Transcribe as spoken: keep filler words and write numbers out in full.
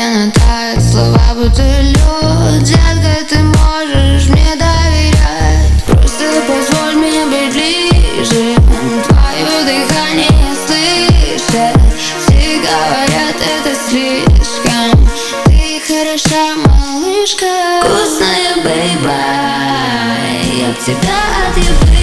постепенно тают слова, будто лед. Детка, ты можешь мне доверять. Просто позволь мне быть ближе, твое дыхание слышать. Все говорят, это слишком. Ты хороша, малышка, вкусная, бейба. Я от тебя отъебу.